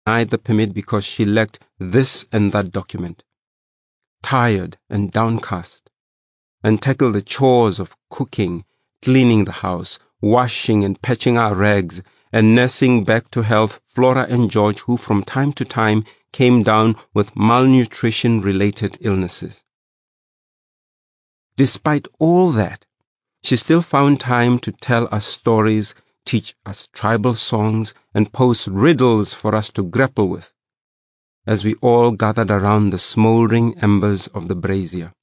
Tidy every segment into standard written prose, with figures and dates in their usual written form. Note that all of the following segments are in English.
denied the permit because she lacked this and that document. Tired and downcast, and tackled the chores of cooking, cleaning the house, washing and patching our rags, and nursing back to health Flora and George, who from time to time came down with malnutrition-related illnesses. Despite all that, she still found time to tell us stories, teach us tribal songs, and pose riddles for us to grapple with, as we all gathered around the smouldering embers of the brazier.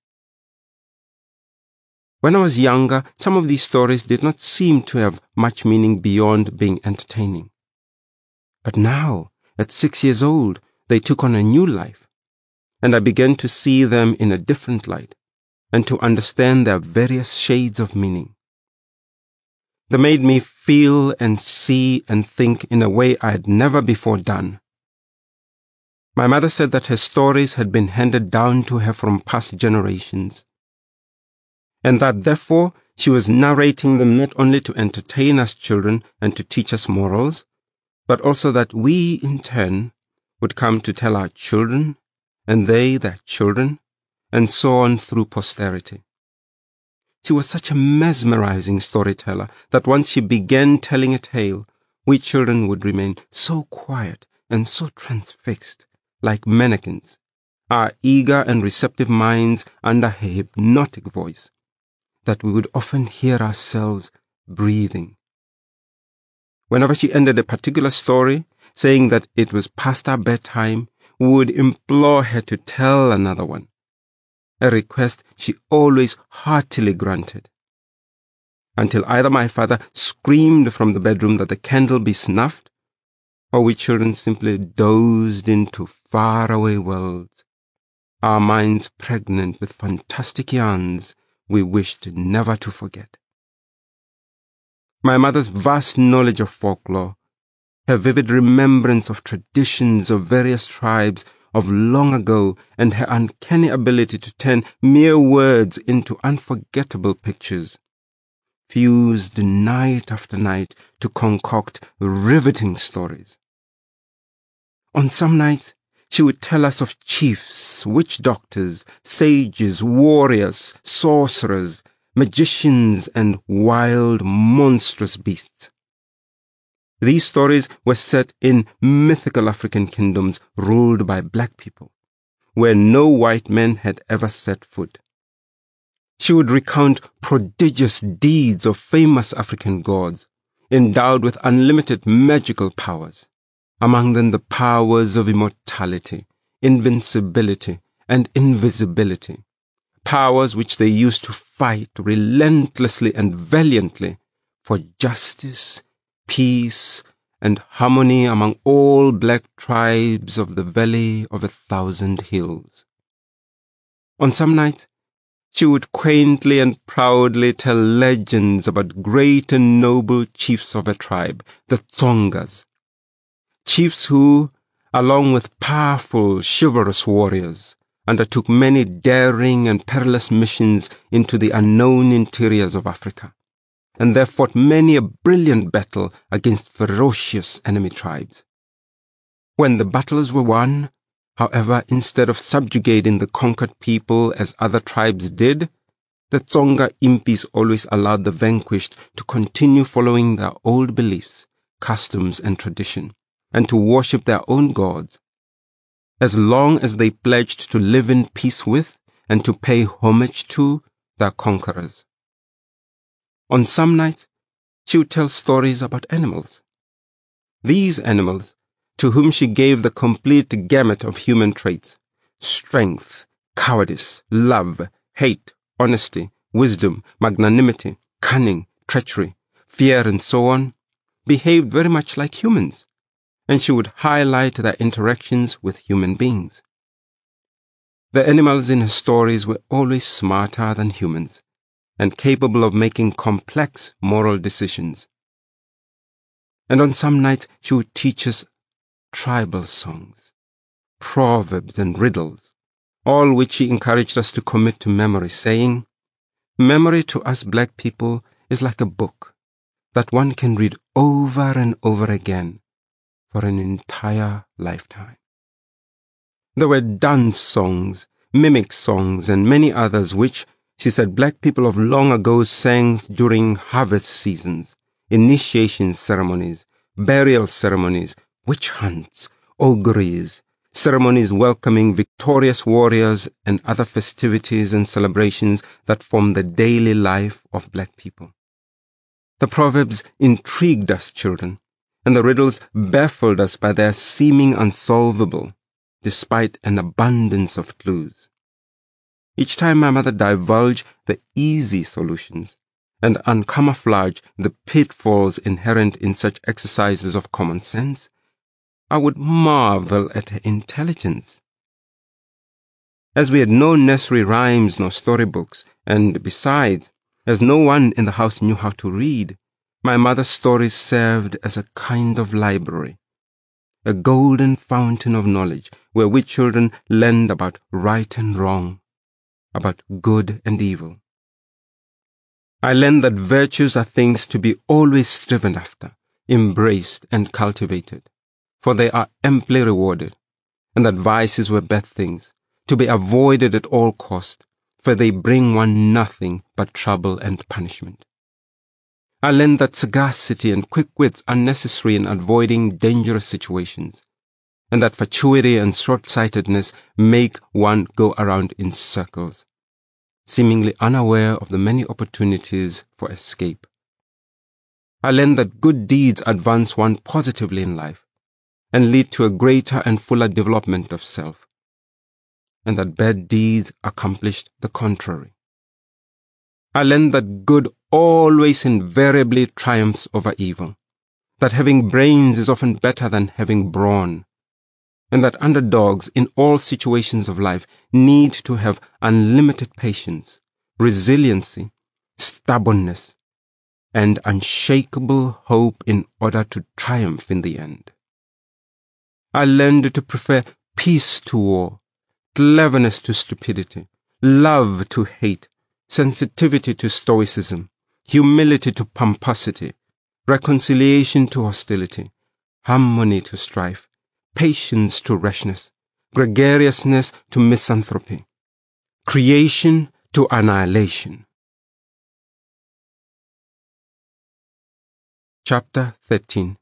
When I was younger, some of these stories did not seem to have much meaning beyond being entertaining. But now, at 6 years old, they took on a new life, and I began to see them in a different light, and to understand their various shades of meaning. They made me feel and see and think in a way I had never before done. My mother said that her stories had been handed down to her from past generations, and that therefore she was narrating them not only to entertain us children and to teach us morals, but also that we, in turn, would come to tell our children, and they their children, and so on through posterity. She was such a mesmerizing storyteller that once she began telling a tale, we children would remain so quiet and so transfixed, like mannequins, our eager and receptive minds under her hypnotic voice, that we would often hear ourselves breathing. Whenever she ended a particular story, saying that it was past our bedtime, we would implore her to tell another one, a request she always heartily granted, until either my father screamed from the bedroom that the candle be snuffed, or we children simply dozed into faraway worlds, our minds pregnant with fantastic yarns we wished never to forget. My mother's vast knowledge of folklore, her vivid remembrance of traditions of various tribes of long ago, and her uncanny ability to turn mere words into unforgettable pictures, fused night after night to concoct riveting stories. On some nights, she would tell us of chiefs, witch doctors, sages, warriors, sorcerers, magicians, and wild, monstrous beasts. These stories were set in mythical African kingdoms ruled by black people, where no white men had ever set foot. She would recount prodigious deeds of famous African gods, endowed with unlimited magical powers, among them the powers of immortality, invincibility, and invisibility, powers which they used to fight relentlessly and valiantly for justice, peace, and harmony among all black tribes of the Valley of 1,000 Hills. On some nights, she would quaintly and proudly tell legends about great and noble chiefs of a tribe, the Tsongas, chiefs who, along with powerful, chivalrous warriors, undertook many daring and perilous missions into the unknown interiors of Africa, and there fought many a brilliant battle against ferocious enemy tribes. When the battles were won, however, instead of subjugating the conquered people as other tribes did, the Tsonga impis always allowed the vanquished to continue following their old beliefs, customs, and tradition, and to worship their own gods, as long as they pledged to live in peace with and to pay homage to their conquerors. On some nights, she would tell stories about animals. These animals, to whom she gave the complete gamut of human traits, strength, cowardice, love, hate, honesty, wisdom, magnanimity, cunning, treachery, fear, and so on, behaved very much like humans, and she would highlight their interactions with human beings. The animals in her stories were always smarter than humans, and capable of making complex moral decisions. And on some nights she would teach us tribal songs, proverbs, and riddles, all which she encouraged us to commit to memory, saying, "Memory to us black people is like a book that one can read over and over again, for an entire lifetime. There were dance songs, mimic songs, and many others which, she said, black people of long ago sang during harvest seasons, initiation ceremonies, burial ceremonies, witch hunts, auguries, ceremonies welcoming victorious warriors, and other festivities and celebrations that form the daily life of black people. The proverbs intrigued us children, and the riddles baffled us by their seeming unsolvable, despite an abundance of clues. Each time my mother divulged the easy solutions and uncamouflaged the pitfalls inherent in such exercises of common sense, I would marvel at her intelligence. As we had no nursery rhymes nor storybooks, and besides, as no one in the house knew how to read, my mother's stories served as a kind of library, a golden fountain of knowledge where we children learned about right and wrong, about good and evil. I learned that virtues are things to be always striven after, embraced and cultivated, for they are amply rewarded, and that vices were bad things, to be avoided at all cost, for they bring one nothing but trouble and punishment. I learned that sagacity and quick wits are necessary in avoiding dangerous situations, and that fatuity and short-sightedness make one go around in circles, seemingly unaware of the many opportunities for escape. I learned that good deeds advance one positively in life, and lead to a greater and fuller development of self, and that bad deeds accomplished the contrary. I learned that good always invariably triumphs over evil, that having brains is often better than having brawn, and that underdogs in all situations of life need to have unlimited patience, resiliency, stubbornness, and unshakable hope in order to triumph in the end. I learned to prefer peace to war, cleverness to stupidity, love to hate, sensitivity to stoicism, humility to pomposity, reconciliation to hostility, harmony to strife, patience to rashness, gregariousness to misanthropy, creation to annihilation. Chapter 13.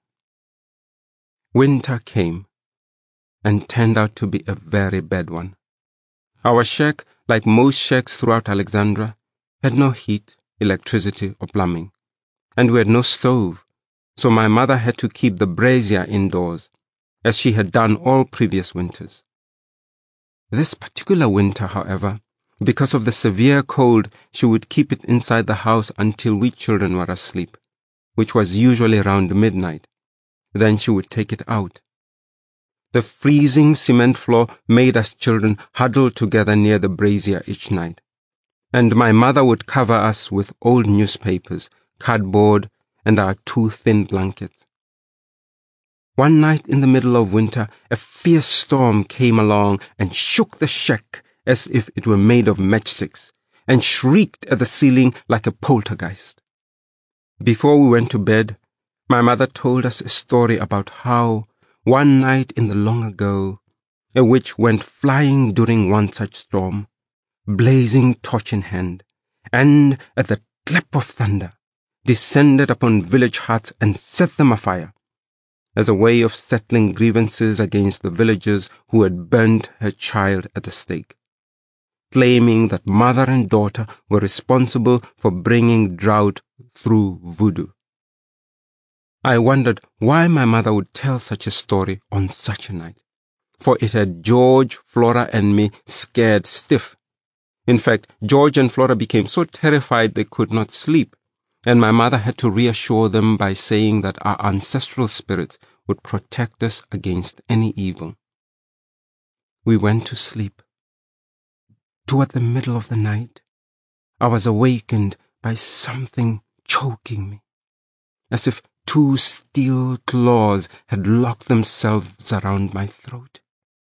Winter came, and turned out to be a very bad one. Our shack, like most shacks throughout Alexandria, had no heat, electricity, or plumbing, and we had no stove, so my mother had to keep the brazier indoors, as she had done all previous winters. This particular winter, however, because of the severe cold, she would keep it inside the house until we children were asleep, which was usually around midnight. Then she would take it out. The freezing cement floor made us children huddle together near the brazier each night, and my mother would cover us with old newspapers, cardboard, and our too thin blankets. One night in the middle of winter, a fierce storm came along and shook the shack as if it were made of matchsticks, and shrieked at the ceiling like a poltergeist. Before we went to bed, my mother told us a story about how, one night in the long ago, a witch went flying during one such storm, blazing torch in hand, and, at the clap of thunder, descended upon village huts and set them afire, as a way of settling grievances against the villagers who had burnt her child at the stake, claiming that mother and daughter were responsible for bringing drought through voodoo. I wondered why my mother would tell such a story on such a night, for it had George, Flora, and me scared stiff. In fact, George and Flora became so terrified they could not sleep, and my mother had to reassure them by saying that our ancestral spirits would protect us against any evil. We went to sleep. Toward the middle of the night, I was awakened by something choking me, as if two steel claws had locked themselves around my throat.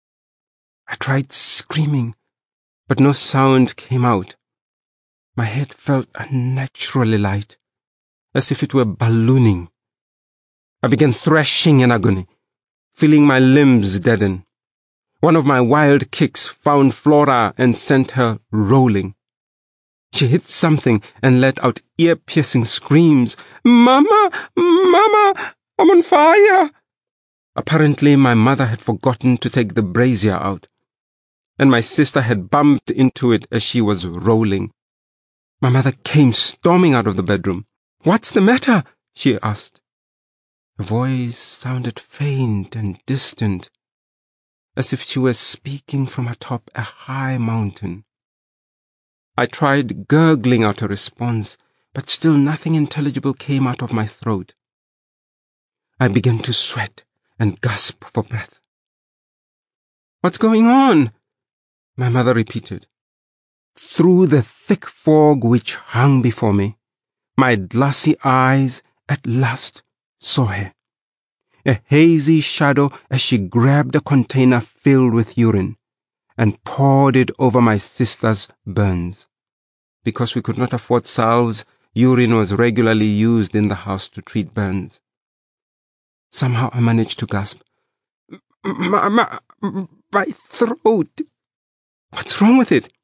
I tried screaming, but no sound came out. My head felt unnaturally light, as if it were ballooning. I began thrashing in agony. feeling my limbs deaden. One of my wild kicks found Flora and sent her rolling. She hit something and let out ear-piercing screams. "Mama! Mama! I'm on fire!" Apparently, my mother had forgotten to take the brazier out, and my sister had bumped into it as she was rolling. My mother came storming out of the bedroom. "What's the matter?" she asked. Her voice sounded faint and distant, as if she were speaking from atop a high mountain. I tried gurgling out a response, but still nothing intelligible came out of my throat. I began to sweat and gasp for breath. "What's going on?" my mother repeated. Through the thick fog which hung before me, my glassy eyes at last saw her, a hazy shadow as she grabbed a container filled with urine and poured it over my sister's burns. Because we could not afford salves, urine was regularly used in the house to treat burns. Somehow I managed to gasp, My throat! What's wrong with it?"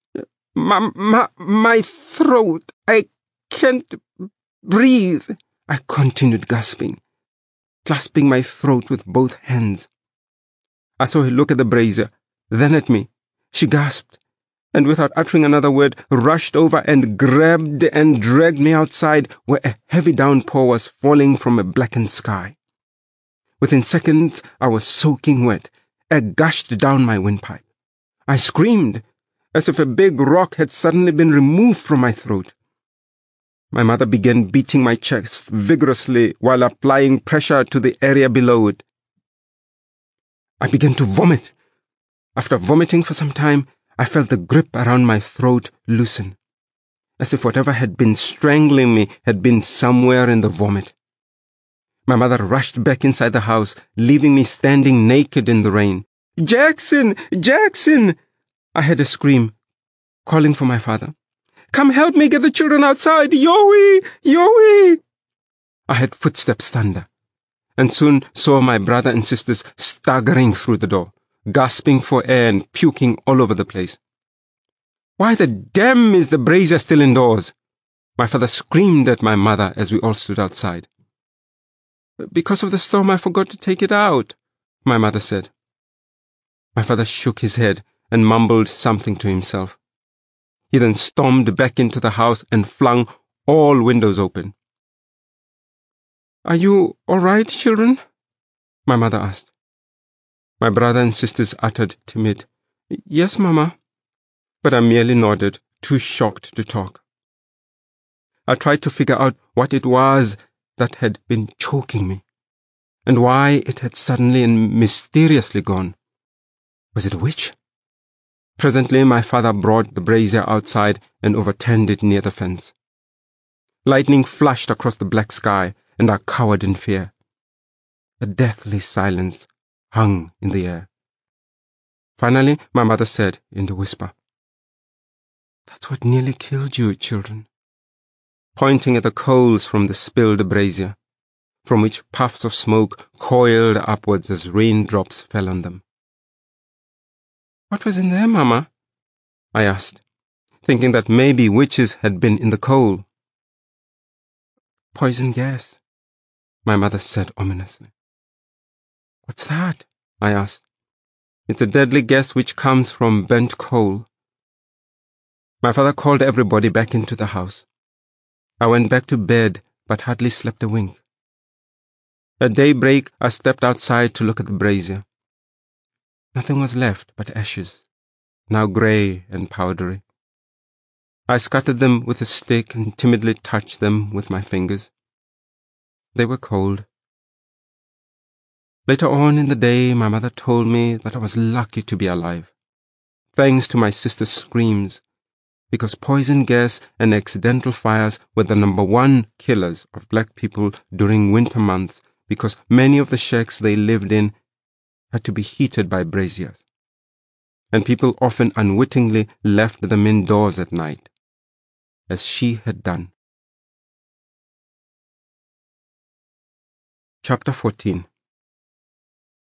My throat! I can't breathe!" I continued gasping, clasping my throat with both hands. I saw her look at the brazier, then at me. She gasped, and without uttering another word, rushed over and grabbed and dragged me outside, where a heavy downpour was falling from a blackened sky. Within seconds, I was soaking wet. Air gushed down my windpipe. I screamed, as if a big rock had suddenly been removed from my throat. My mother began beating my chest vigorously while applying pressure to the area below it. I began to vomit. After vomiting for some time, I felt the grip around my throat loosen, as if whatever had been strangling me had been somewhere in the vomit. My mother rushed back inside the house, leaving me standing naked in the rain. "Jackson! Jackson!" I heard a scream, calling for my father. "Come help me get the children outside! Yowie! Yowie!" I heard footsteps thunder, and soon saw my brother and sisters staggering through the door, gasping for air and puking all over the place. "Why the damn is the brazier still indoors?" my father screamed at my mother as we all stood outside. "Because of the storm, I forgot to take it out," my mother said. My father shook his head and mumbled something to himself. He then stormed back into the house and flung all windows open. "Are you all right, children?" my mother asked. My brother and sisters uttered timid, "Yes, Mama," but I merely nodded, too shocked to talk. I tried to figure out what it was that had been choking me, and why it had suddenly and mysteriously gone. Was it a witch? Presently my father brought the brazier outside and overturned it near the fence. Lightning flashed across the black sky, and I cowered in fear. A deathly silence hung in the air. Finally, my mother said in a whisper, "That's what nearly killed you, children," pointing at the coals from the spilled brazier, from which puffs of smoke coiled upwards as raindrops fell on them. "What was in there, Mama?" I asked, thinking that maybe witches had been in the coal. "Poison gas," my mother said ominously. "What's that?" I asked. "It's a deadly gas which comes from burnt coal." My father called everybody back into the house. I went back to bed, but hardly slept a wink. At daybreak, I stepped outside to look at the brazier. Nothing was left but ashes, now grey and powdery. I scattered them with a stick and timidly touched them with my fingers. They were cold. Later on in the day, my mother told me that I was lucky to be alive, thanks to my sister's screams, because poison gas and accidental fires were the #1 killers of black people during winter months, because many of the shacks they lived in had to be heated by braziers, and people often unwittingly left them indoors at night, as she had done. Chapter 14.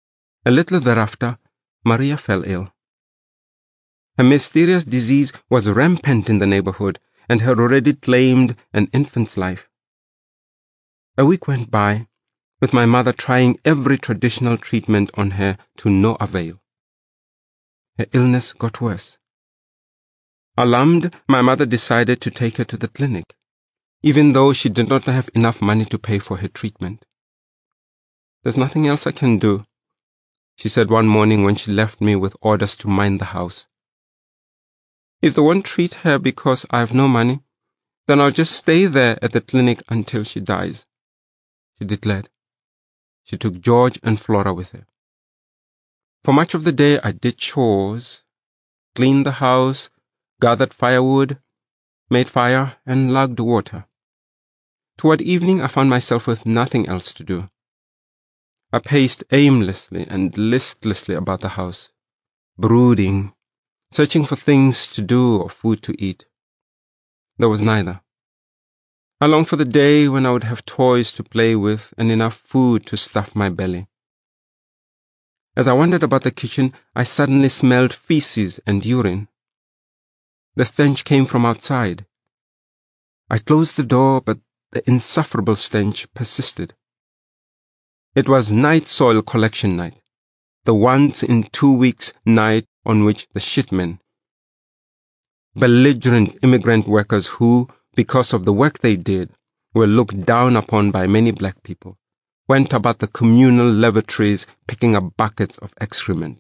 A little thereafter, Maria fell ill. Her mysterious disease was rampant in the neighborhood and had already claimed an infant's life. A week went by, with my mother trying every traditional treatment on her to no avail. Her illness got worse. Alarmed, my mother decided to take her to the clinic, even though she did not have enough money to pay for her treatment. "There's nothing else I can do," she said one morning when she left me with orders to mind the house. "If they won't treat her because I have no money, then I'll just stay there at the clinic until she dies," she declared. She took George and Flora with her. For much of the day I did chores, cleaned the house, gathered firewood, made fire, and lugged water. Toward evening I found myself with nothing else to do. I paced aimlessly and listlessly about the house, brooding, searching for things to do or food to eat. There was neither. I longed for the day when I would have toys to play with and enough food to stuff my belly. As I wandered about the kitchen, I suddenly smelled feces and urine. The stench came from outside. I closed the door, but the insufferable stench persisted. It was night soil collection night, the once in 2 weeks night on which the shitmen, belligerent immigrant workers who, because of the work they did, were looked down upon by many black people, went about the communal lavatories picking up buckets of excrement.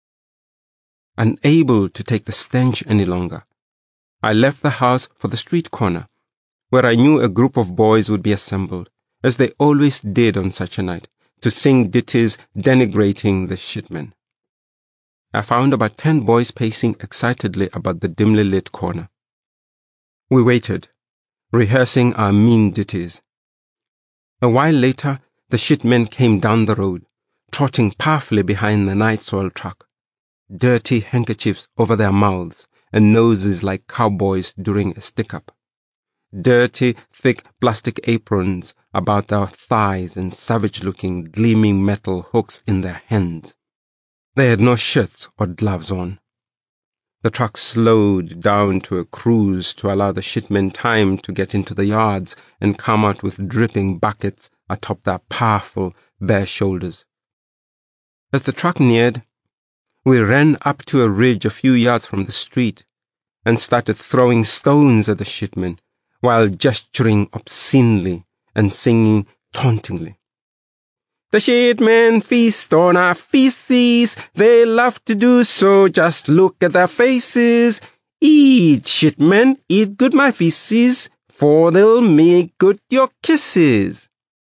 Unable to take the stench any longer, I left the house for the street corner, where I knew a group of boys would be assembled, as they always did on such a night, to sing ditties denigrating the shitmen. I found about 10 boys pacing excitedly about the dimly lit corner. We waited, rehearsing our mean ditties. A while later, the shitmen came down the road, trotting powerfully behind the night soil truck, dirty handkerchiefs over their mouths and noses like cowboys during a stick-up. Dirty, thick plastic aprons about their thighs and savage-looking, gleaming metal hooks in their hands. They had no shirts or gloves on. The truck slowed down to a cruise to allow the shitmen time to get into the yards and come out with dripping buckets atop their powerful, bare shoulders. As the truck neared, we ran up to a ridge a few yards from the street and started throwing stones at the shitmen while gesturing obscenely and singing tauntingly. "The shitmen feast on our feces. They love to do so. Just look at their faces. Eat, shitmen, eat good my feces, for they'll make good your kisses."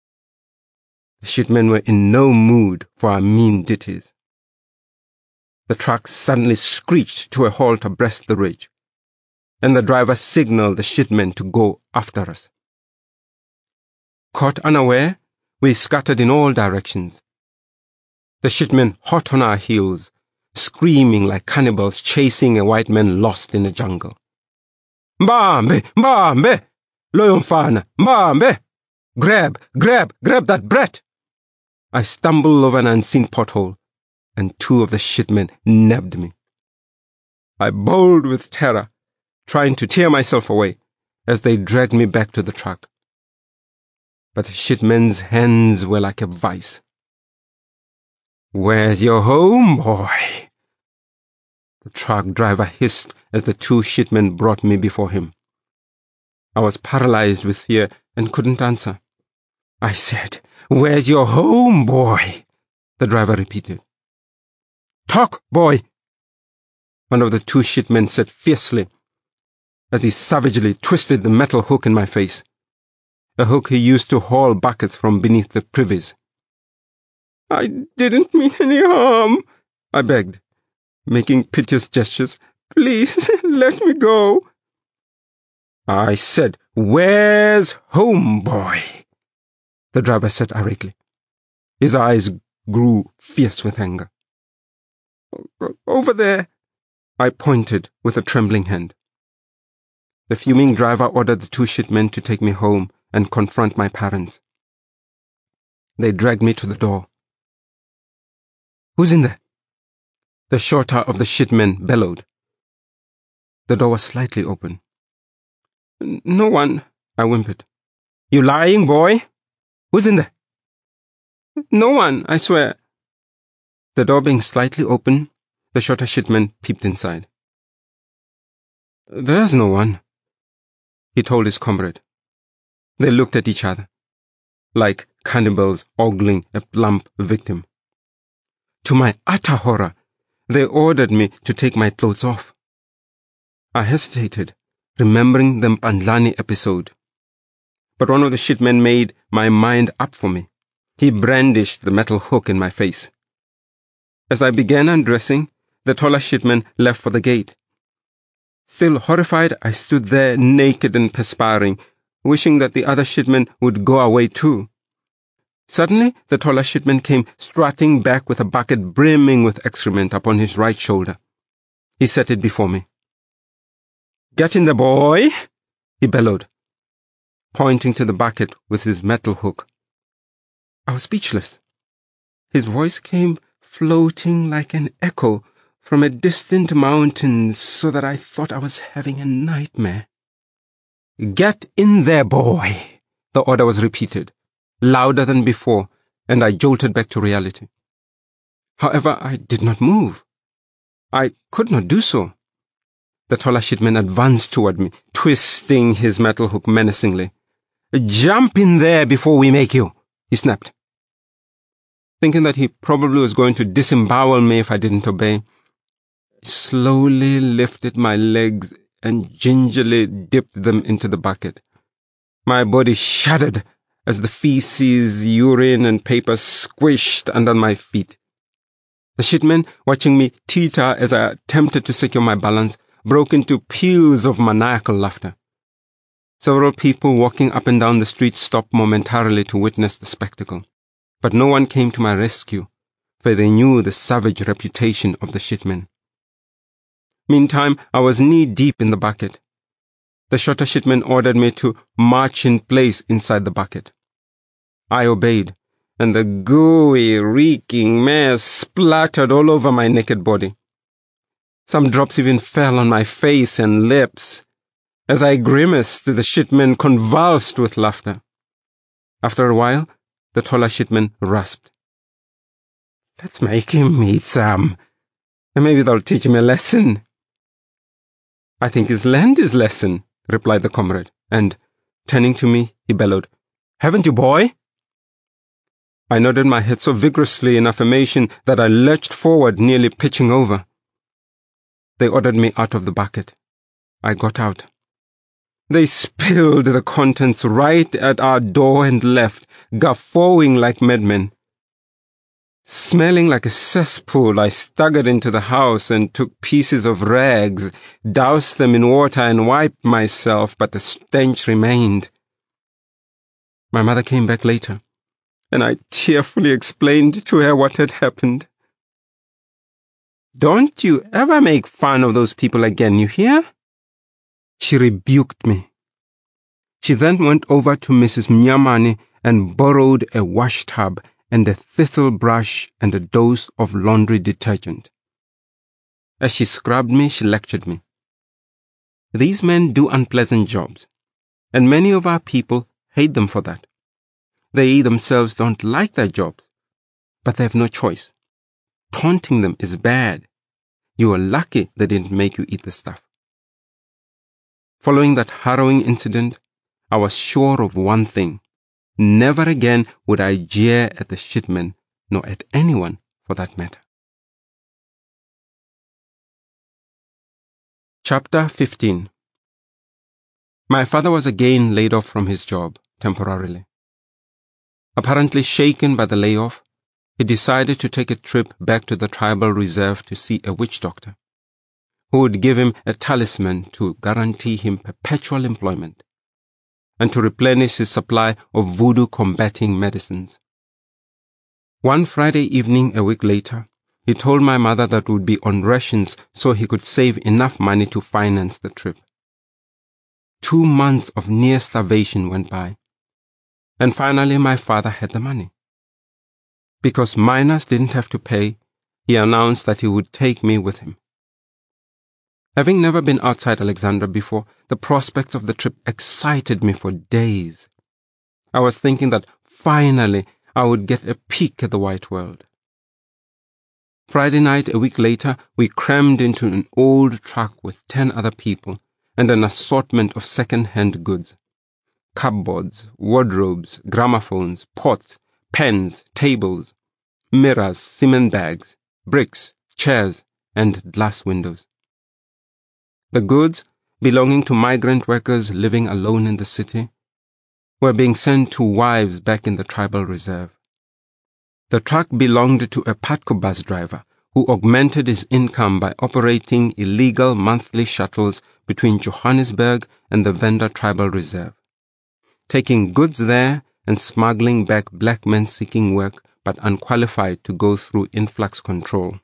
The shitmen were in no mood for our mean ditties. The truck suddenly screeched to a halt abreast the ridge, and the driver signaled the shitmen to go after us. Caught unaware, we scattered in all directions. The shitmen hot on our heels, screaming like cannibals chasing a white man lost in a jungle. "Mbambe! Mbambe! Loyo mfana! Mbambe! Grab that brat!" I stumbled over an unseen pothole, and 2 of the shitmen nabbed me. I bowled with terror, trying to tear myself away as they dragged me back to the truck. But the shitmen's hands were like a vice. "Where's your home, boy?" the truck driver hissed as the 2 shitmen brought me before him. I was paralyzed with fear and couldn't answer. I said, "Where's your home, boy?" the driver repeated. "Talk, boy," one of the 2 shitmen said fiercely, as he savagely twisted the metal hook in my face, a hook he used to haul buckets from beneath the privies. "I didn't mean any harm," I begged, making piteous gestures. "Please, let me go." I said, "Where's home, boy?" the driver said irately. His eyes grew fierce with anger. "Over there," I pointed with a trembling hand. The fuming driver ordered the 2 shitmen to take me home and confront my parents. They dragged me to the door. Who's in there? The shorter of the shitmen bellowed. The door was slightly open. No one, I whimpered. You lying, boy? Who's in there? No one, I swear. The door being slightly open, the shorter shitman peeped inside. There's no one, he told his comrade. They looked at each other, like cannibals ogling a plump victim. To my utter horror, they ordered me to take my clothes off. I hesitated, remembering the Mpandlani episode. But one of the shitmen made my mind up for me. He brandished the metal hook in my face. As I began undressing, the taller shitman left for the gate. Still horrified, I stood there naked and perspiring, wishing that the other shitmen would go away too. Suddenly, the taller shitman came strutting back with a bucket brimming with excrement upon his right shoulder. He set it before me. Get in there, boy, he bellowed, pointing to the bucket with his metal hook. I was speechless. His voice came floating like an echo from a distant mountain, so that I thought I was having a nightmare. Get in there, boy, the order was repeated, louder than before, and I jolted back to reality. However, I did not move. I could not do so. The taller shitman advanced toward me, twisting his metal hook menacingly. Jump in there before we make you, he snapped. Thinking that he probably was going to disembowel me if I didn't obey, I slowly lifted my legs and gingerly dipped them into the bucket. My body shuddered as the feces, urine, and paper squished under my feet. The shitmen, watching me teeter as I attempted to secure my balance, broke into peals of maniacal laughter. Several people walking up and down the street stopped momentarily to witness the spectacle, but no one came to my rescue, for they knew the savage reputation of the shitmen. Meantime, I was knee-deep in the bucket. The shorter shitman ordered me to march in place inside the bucket. I obeyed, and the gooey, reeking mess splattered all over my naked body. Some drops even fell on my face and lips. As I grimaced, the shitmen convulsed with laughter. After a while, the taller shitman rasped. Let's make him eat some, and maybe that'll teach him a lesson. I think he's learned his lesson, replied the comrade, and, turning to me, he bellowed, Haven't you, boy? I nodded my head so vigorously in affirmation that I lurched forward, nearly pitching over. They ordered me out of the bucket. I got out. They spilled the contents right at our door and left, guffawing like madmen. Smelling like a cesspool, I staggered into the house and took pieces of rags, doused them in water and wiped myself, but the stench remained. My mother came back later, and I tearfully explained to her what had happened. Don't you ever make fun of those people again, you hear? She rebuked me. She then went over to Mrs. Mnyamani and borrowed a wash tub and a thistle brush and a dose of laundry detergent. As she scrubbed me, she lectured me. These men do unpleasant jobs, and many of our people hate them for that. They themselves don't like their jobs, but they have no choice. Taunting them is bad. You are lucky they didn't make you eat the stuff. Following that harrowing incident, I was sure of one thing. Never again would I jeer at the shitmen, nor at anyone for that matter. Chapter 15. My father was again laid off from his job, temporarily. Apparently shaken by the layoff, he decided to take a trip back to the tribal reserve to see a witch doctor, who would give him a talisman to guarantee him perpetual employment, and to replenish his supply of voodoo-combating medicines. One Friday evening a week later, he told my mother that we would be on rations so he could save enough money to finance the trip. 2 months of near starvation went by, and finally my father had the money. Because miners didn't have to pay, he announced that he would take me with him. Having never been outside Alexandra before, the prospects of the trip excited me for days. I was thinking that finally I would get a peek at the white world. Friday night, a week later, we crammed into an old truck with 10 other people and an assortment of second-hand goods. Cupboards, wardrobes, gramophones, pots, pens, tables, mirrors, cement bags, bricks, chairs, and glass windows. The goods, belonging to migrant workers living alone in the city, were being sent to wives back in the tribal reserve. The truck belonged to a Patco bus driver who augmented his income by operating illegal monthly shuttles between Johannesburg and the Venda tribal reserve, taking goods there and smuggling back black men seeking work but unqualified to go through influx control.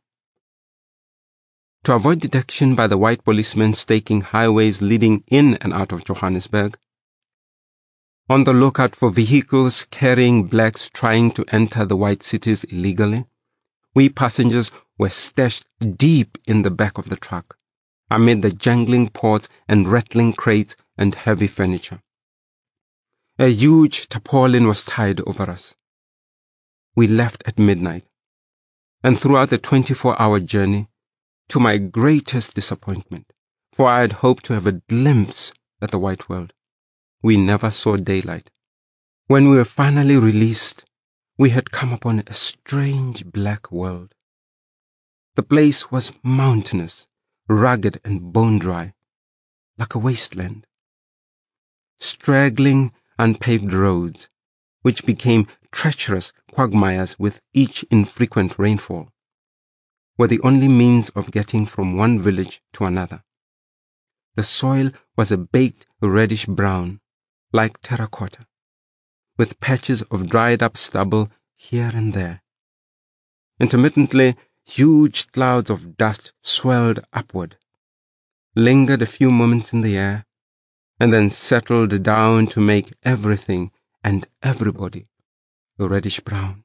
To avoid detection by the white policemen staking highways leading in and out of Johannesburg, on the lookout for vehicles carrying blacks trying to enter the white cities illegally, we passengers were stashed deep in the back of the truck, amid the jangling ports and rattling crates and heavy furniture. A huge tarpaulin was tied over us. We left at midnight, and throughout the 24-hour journey, to my greatest disappointment, for I had hoped to have a glimpse at the white world, we never saw daylight. When we were finally released, we had come upon a strange black world. The place was mountainous, rugged and bone-dry, like a wasteland. Straggling, unpaved roads, which became treacherous quagmires with each infrequent rainfall, were the only means of getting from one village to another. The soil was a baked reddish-brown, like terracotta, with patches of dried-up stubble here and there. Intermittently, huge clouds of dust swelled upward, lingered a few moments in the air, and then settled down to make everything and everybody reddish-brown.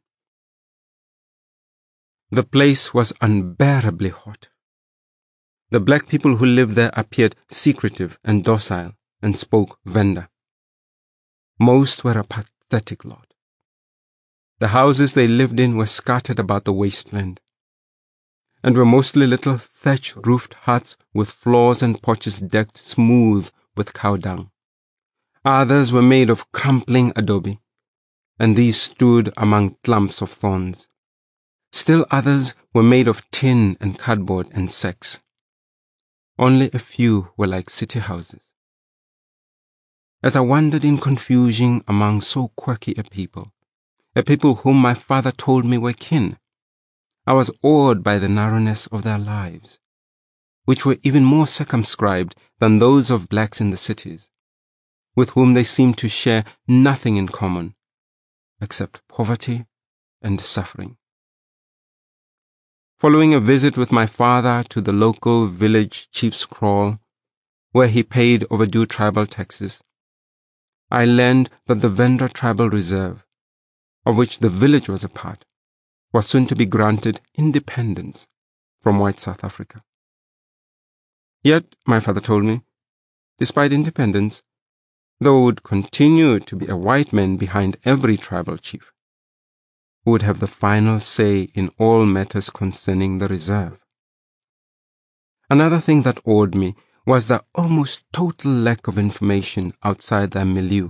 The place was unbearably hot. The black people who lived there appeared secretive and docile and spoke Venda. Most were a pathetic lot. The houses they lived in were scattered about the wasteland, and were mostly little thatch-roofed huts with floors and porches decked smooth with cow dung. Others were made of crumbling adobe, and these stood among clumps of thorns. Still others were made of tin and cardboard and sacks. Only a few were like city houses. As I wandered in confusion among so quirky a people whom my father told me were kin, I was awed by the narrowness of their lives, which were even more circumscribed than those of blacks in the cities, with whom they seemed to share nothing in common except poverty and suffering. Following a visit with my father to the local village chief's kraal, where he paid overdue tribal taxes, I learned that the Venda Tribal Reserve, of which the village was a part, was soon to be granted independence from white South Africa. Yet, my father told me, despite independence, there would continue to be a white man behind every tribal chief, who would have the final say in all matters concerning the reserve. Another thing that awed me was the almost total lack of information outside their milieu.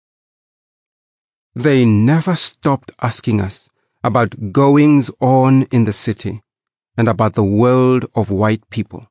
They never stopped asking us about goings-on in the city and about the world of white people.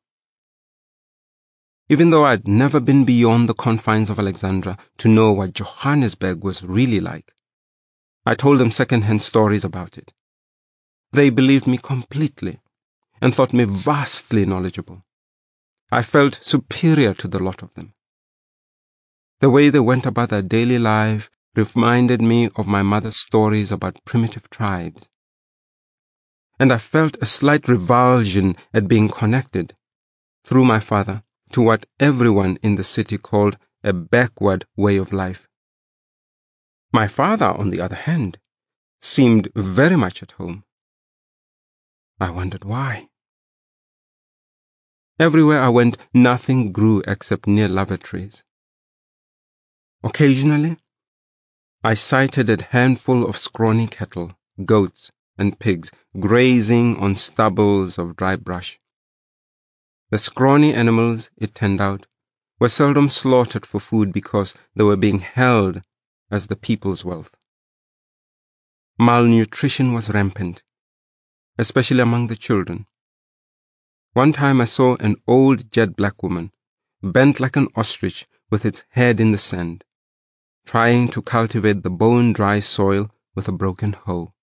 Even though I'd never been beyond the confines of Alexandra to know what Johannesburg was really like, I told them second-hand stories about it. They believed me completely and thought me vastly knowledgeable. I felt superior to the lot of them. The way they went about their daily life reminded me of my mother's stories about primitive tribes, and I felt a slight revulsion at being connected, through my father, to what everyone in the city called a backward way of life. My father, on the other hand, seemed very much at home. I wondered why. Everywhere I went, nothing grew except near lavatories. Occasionally, I sighted a handful of scrawny cattle, goats, and pigs grazing on stubbles of dry brush. The scrawny animals, it turned out, were seldom slaughtered for food because they were being held as the people's wealth. Malnutrition was rampant, especially among the children. One time I saw an old jet-black woman, bent like an ostrich with its head in the sand, trying to cultivate the bone-dry soil with a broken hoe.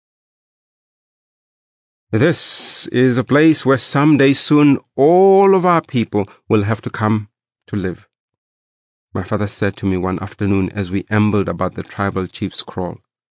This is a place where someday soon all of our people will have to come to live, my father said to me one afternoon as we ambled about the tribal chief's kraal.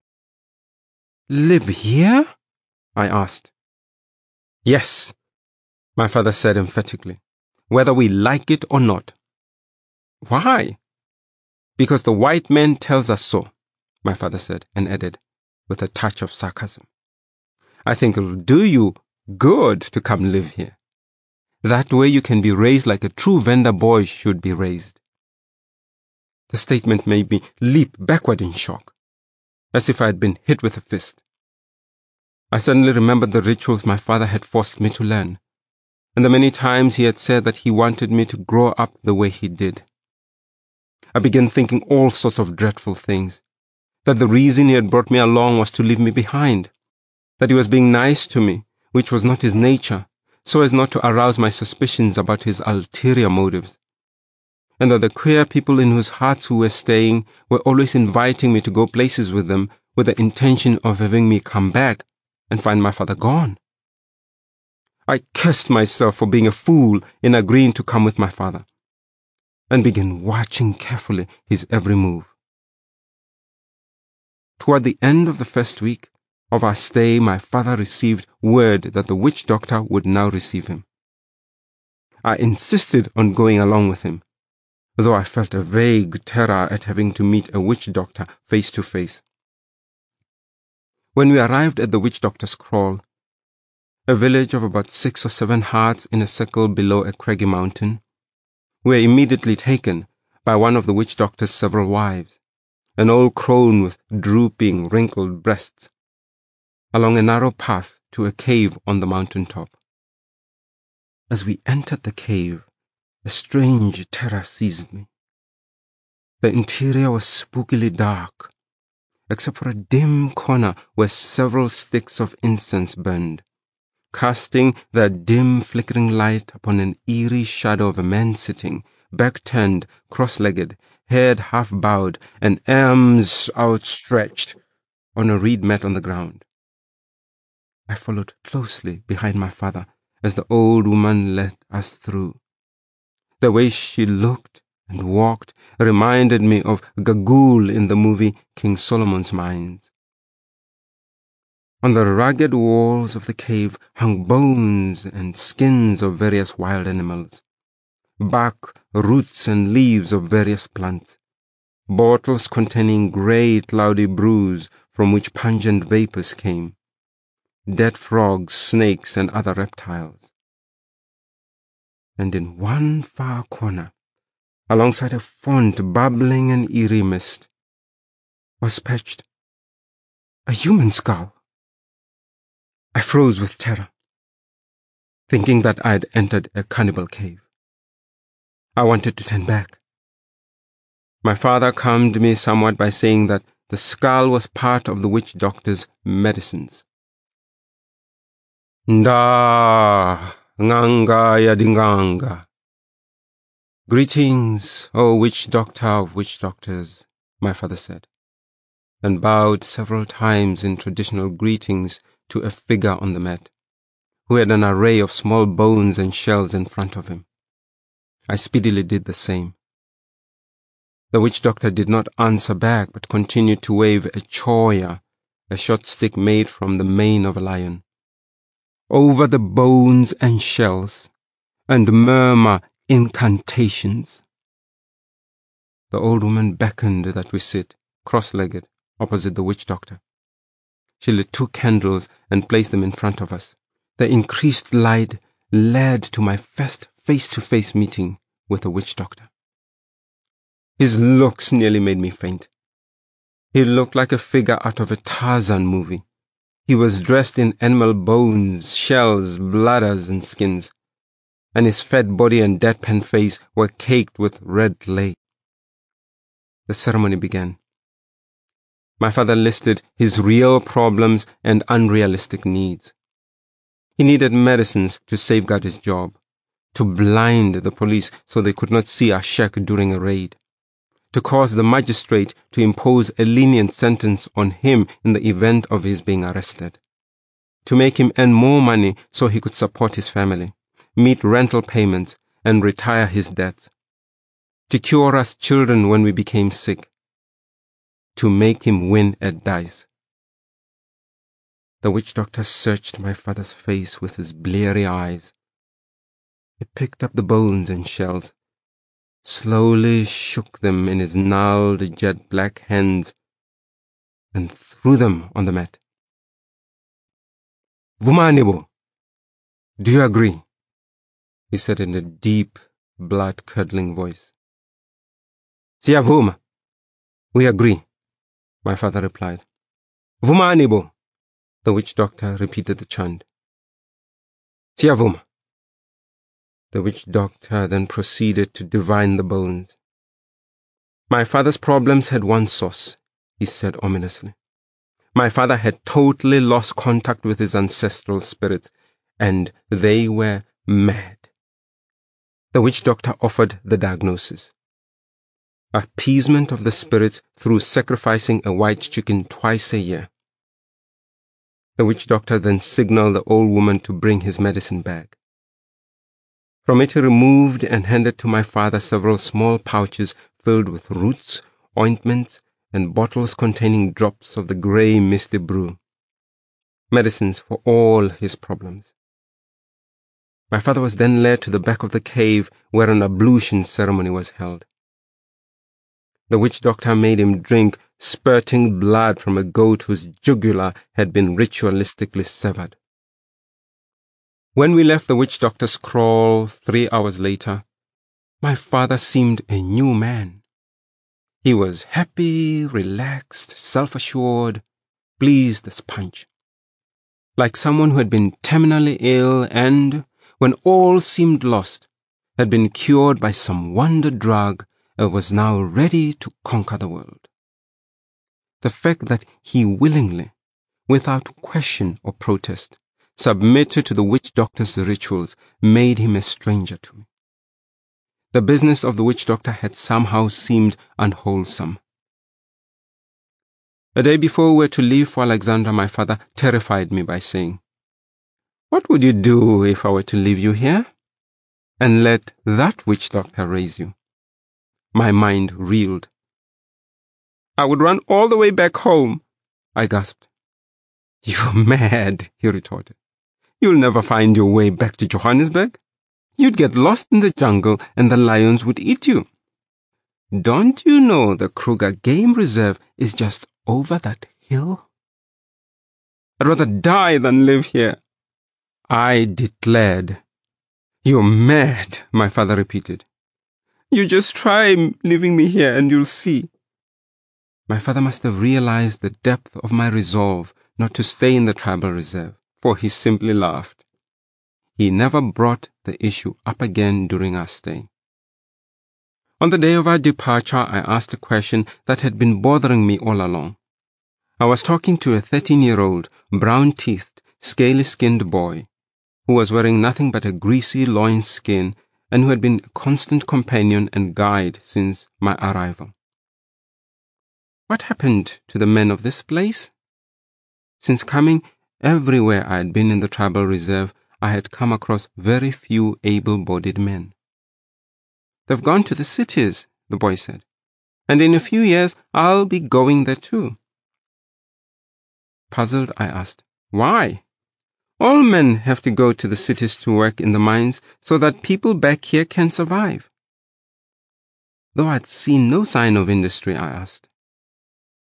Live here? I asked. Yes, my father said emphatically, whether we like it or not. Why? Because the white man tells us so, my father said, and added, with a touch of sarcasm. I think it'll do you good to come live here. That way you can be raised like a true Venda boy should be raised. The statement made me leap backward in shock, as if I had been hit with a fist. I suddenly remembered the rituals my father had forced me to learn, and the many times he had said that he wanted me to grow up the way he did. I began thinking all sorts of dreadful things, that the reason he had brought me along was to leave me behind, that he was being nice to me, which was not his nature, so as not to arouse my suspicions about his ulterior motives, and that the queer people in whose hearts we were staying were always inviting me to go places with them with the intention of having me come back and find my father gone. I cursed myself for being a fool in agreeing to come with my father, and began watching carefully his every move. Toward the end of the first week of our stay, my father received word that the witch doctor would now receive him. I insisted on going along with him, though I felt a vague terror at having to meet a witch doctor face to face. When we arrived at the witch doctor's kraal, a village of about 6 or 7 huts in a circle below a craggy mountain, we were immediately taken by one of the witch doctor's several wives, an old crone with drooping, wrinkled breasts, along a narrow path to a cave on the mountain top. As we entered the cave, a strange terror seized me. The interior was spookily dark, except for a dim corner where several sticks of incense burned, casting their dim flickering light upon an eerie shadow of a man sitting, back-turned, cross-legged, head half-bowed, and arms outstretched, on a reed mat on the ground. I followed closely behind my father as the old woman led us through. The way she looked and walked reminded me of Gagul in the movie King Solomon's Mines. On the rugged walls of the cave hung bones and skins of various wild animals, bark, roots, and leaves of various plants, bottles containing grey cloudy brews from which pungent vapors came, dead frogs, snakes, and other reptiles. And in one far corner, alongside a font bubbling in eerie mist, was perched a human skull. I froze with terror, thinking that I had entered a cannibal cave. I wanted to turn back. My father calmed me somewhat by saying that the skull was part of the witch doctor's medicines. Nda nganga yadinganga. Greetings, O witch doctor of witch doctors, my father said, and bowed several times in traditional greetings to a figure on the mat, who had an array of small bones and shells in front of him. I speedily did the same. The witch doctor did not answer back, but continued to wave a choya, a short stick made from the mane of a lion, over the bones and shells, and murmur incantations. The old woman beckoned that we sit, cross-legged, opposite the witch doctor. She lit 2 candles and placed them in front of us, The increased light led to my first face-to-face meeting with a witch doctor. His looks nearly made me faint. He looked like a figure out of a Tarzan movie. He was dressed in animal bones, shells, bladders, and skins, and his fat body and deadpan face were caked with red clay. The ceremony began. My father listed his real problems and unrealistic needs. He needed medicines to safeguard his job, to blind the police so they could not see our shack during a raid, to cause the magistrate to impose a lenient sentence on him in the event of his being arrested, to make him earn more money so he could support his family, meet rental payments, and retire his debts, to cure us children when we became sick, to make him win at dice. The witch doctor searched my father's face with his bleary eyes. He picked up the bones and shells, slowly shook them in his gnarled jet-black hands, and threw them on the mat. "Vuma, do you agree?" he said in a deep, blood-curdling voice. "Siyavuma, we agree," my father replied. "Vuma, the witch doctor repeated the chant. "Siyavuma." The witch doctor then proceeded to divine the bones. My father's problems had one source, he said ominously. My father had totally lost contact with his ancestral spirits, and they were mad. The witch doctor offered the diagnosis: appeasement of the spirits through sacrificing a white chicken twice a year. The witch doctor then signaled the old woman to bring his medicine bag. From it he removed and handed to my father several small pouches filled with roots, ointments, and bottles containing drops of the grey misty brew, medicines for all his problems. My father was then led to the back of the cave where an ablution ceremony was held. The witch doctor made him drink spurting blood from a goat whose jugular had been ritualistically severed. When we left the witch doctor's kraal 3 hours later, my father seemed a new man. He was happy, relaxed, self-assured, pleased as punch. Like someone who had been terminally ill and, when all seemed lost, had been cured by some wonder drug and was now ready to conquer the world. The fact that he willingly, without question or protest, submitted to the witch doctor's rituals made him a stranger to me. The business of the witch doctor had somehow seemed unwholesome. A day before we were to leave for Alexandra, my father terrified me by saying, "What would you do if I were to leave you here and let that witch doctor raise you?" My mind reeled. "I would run all the way back home," I gasped. "You're mad," he retorted. "You'll never find your way back to Johannesburg. You'd get lost in the jungle and the lions would eat you. Don't you know the Kruger Game Reserve is just over that hill? I'd rather die than live here," I declared. "You're mad," my father repeated. "You just try leaving me here and you'll see." My father must have realized the depth of my resolve not to stay in the tribal reserve, for he simply laughed. He never brought the issue up again during our stay. On the day of our departure, I asked a question that had been bothering me all along. I was talking to a 13-year-old, brown-teethed, scaly-skinned boy who was wearing nothing but a greasy loin skin and who had been a constant companion and guide since my arrival. What happened to the men of this place? Since coming, everywhere I had been in the tribal reserve, I had come across very few able-bodied men. "They've gone to the cities," the boy said, "and in a few years I'll be going there too." Puzzled, I asked, "Why? All men have to go to the cities to work in the mines so that people back here can survive." Though I'd seen no sign of industry, I asked,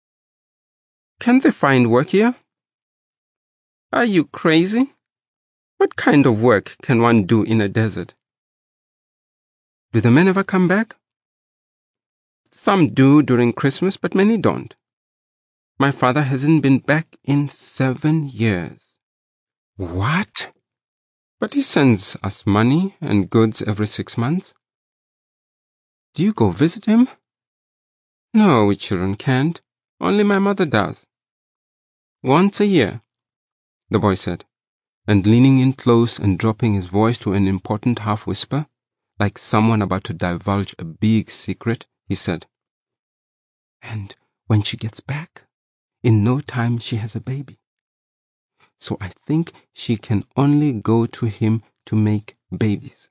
"Can't they find work here?" "Are you crazy? What kind of work can one do in a desert? Do the men ever come back? Some do during Christmas, but many don't. My father hasn't been back in 7 years. What? But he sends us money and goods every 6 months. Do you go visit him? No, we children can't. Only my mother does. Once a year, the boy said, and leaning in close and dropping his voice to an important half-whisper, like someone about to divulge a big secret, he said, "And when she gets back, in no time she has a baby. So I think she can only go to him to make babies."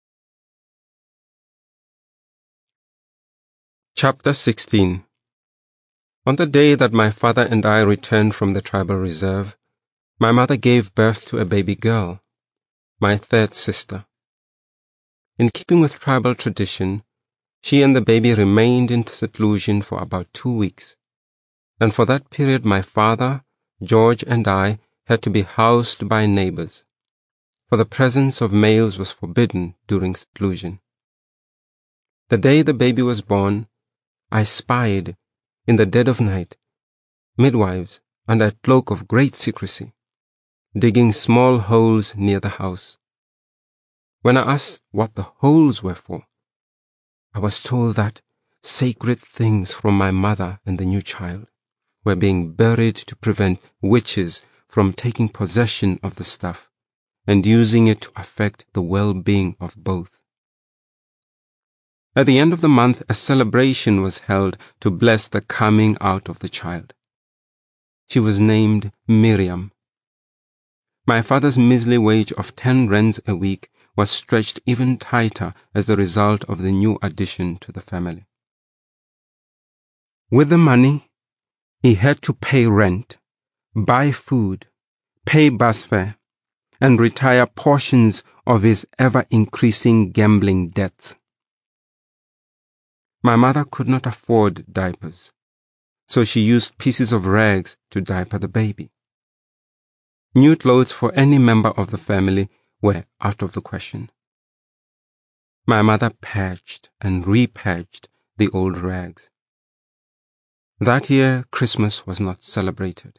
Chapter 16. On the day that my father and I returned from the tribal reserve, my mother gave birth to a baby girl, my third sister. In keeping with tribal tradition, she and the baby remained in seclusion for about 2 weeks, and for that period my father, George, and I had to be housed by neighbors, for the presence of males was forbidden during seclusion. The day the baby was born, I spied, in the dead of night, midwives under a cloak of great secrecy, digging small holes near the house. When I asked what the holes were for, I was told that sacred things from my mother and the new child were being buried to prevent witches from taking possession of the stuff and using it to affect the well-being of both. At the end of the month, a celebration was held to bless the coming out of the child. She was named Miriam. My father's measly wage of 10 rands a week was stretched even tighter as a result of the new addition to the family. With the money, he had to pay rent, buy food, pay bus fare, and retire portions of his ever-increasing gambling debts. My mother could not afford diapers, so she used pieces of rags to diaper the baby. New clothes for any member of the family were out of the question. My mother patched and repatched the old rags. That year, Christmas was not celebrated.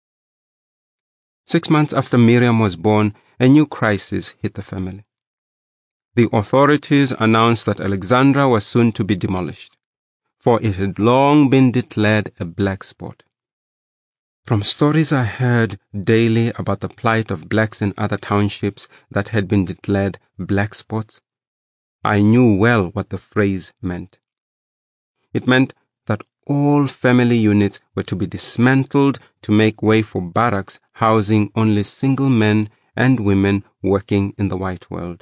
6 months after Miriam was born, a new crisis hit the family. The authorities announced that Alexandra was soon to be demolished, for it had long been declared a black spot. From stories I heard daily about the plight of blacks in other townships that had been declared black spots, I knew well what the phrase meant. It meant that all family units were to be dismantled to make way for barracks housing only single men and women working in the white world.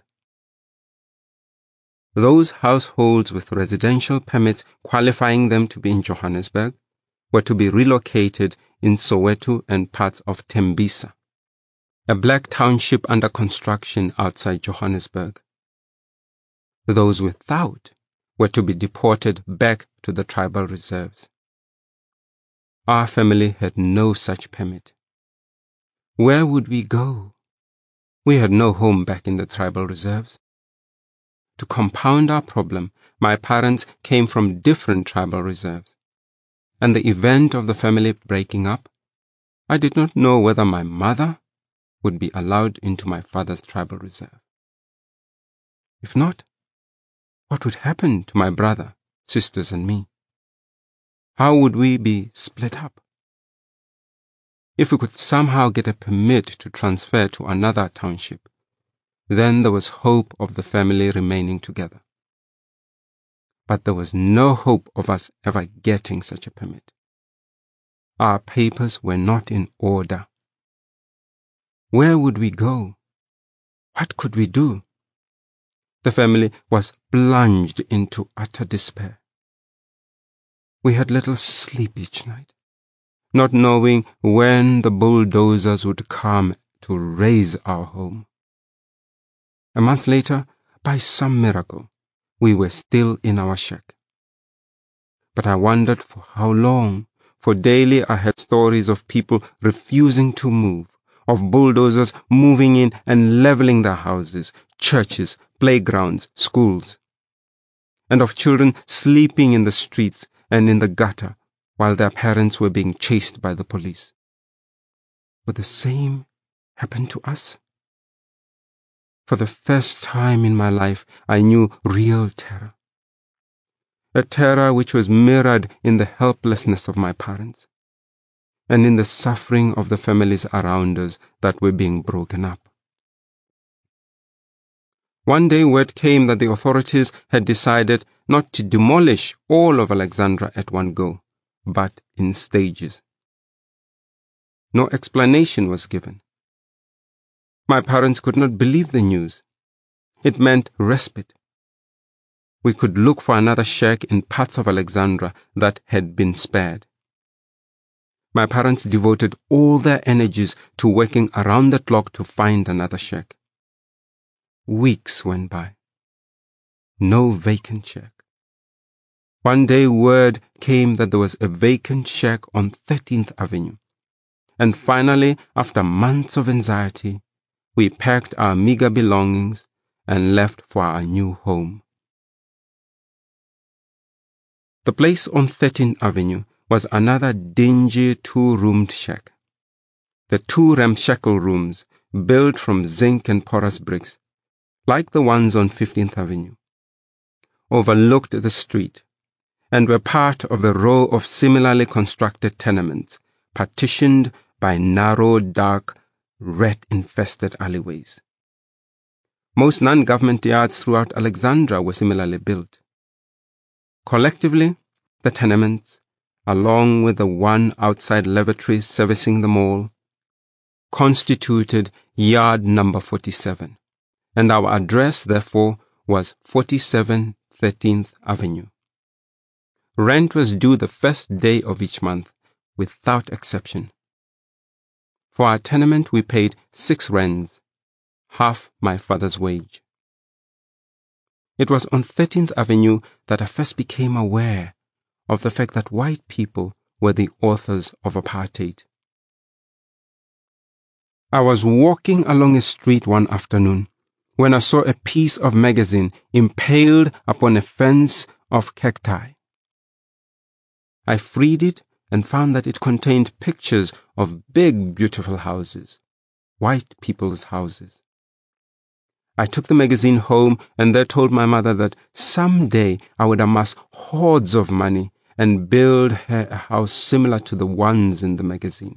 Those households with residential permits qualifying them to be in Johannesburg were to be relocated in Soweto and parts of Tembisa, a black township under construction outside Johannesburg. Those without were to be deported back to the tribal reserves. Our family had no such permit. Where would we go? We had no home back in the tribal reserves. To compound our problem, my parents came from different tribal reserves, and the event of the family breaking up, I did not know whether my mother would be allowed into my father's tribal reserve. If not, what would happen to my brother, sisters, and me? How would we be split up? If we could somehow get a permit to transfer to another township, then there was hope of the family remaining together. But there was no hope of us ever getting such a permit. Our papers were not in order. Where would we go? What could we do? The family was plunged into utter despair. We had little sleep each night, not knowing when the bulldozers would come to raze our home. A month later, by some miracle, we were still in our shack. But I wondered for how long, for daily I heard stories of people refusing to move, of bulldozers moving in and leveling their houses, churches, playgrounds, schools, and of children sleeping in the streets and in the gutter while their parents were being chased by the police. Would the same happen to us? For the first time in my life, I knew real terror. A terror which was mirrored in the helplessness of my parents and in the suffering of the families around us that were being broken up. One day word came that the authorities had decided not to demolish all of Alexandra at one go, but in stages. No explanation was given. My parents could not believe the news. It meant respite. We could look for another shack in parts of Alexandra that had been spared. My parents devoted all their energies to working around the clock to find another shack. Weeks went by. No vacant shack. One day word came that there was a vacant shack on 13th Avenue. And finally, after months of anxiety, we packed our meager belongings and left for our new home. The place on 13th Avenue was another dingy 2-roomed shack. The 2 ramshackle rooms, built from zinc and porous bricks, like the ones on 15th Avenue, overlooked the street and were part of a row of similarly constructed tenements, partitioned by narrow, dark, rat-infested alleyways. Most non-government yards throughout Alexandra were similarly built. Collectively, the tenements, along with the one outside lavatory servicing them all, constituted yard number 47, and our address, therefore, was 47 13th Avenue. Rent was due the first day of each month, without exception. For our tenement, we paid 6 rands, half my father's wage. It was on 13th Avenue that I first became aware of the fact that white people were the authors of apartheid. I was walking along a street one afternoon when I saw a piece of magazine impaled upon a fence of cacti. I freed it and found that it contained pictures of big, beautiful houses, white people's houses. I took the magazine home and there told my mother that someday I would amass hordes of money and build her a house similar to the ones in the magazine.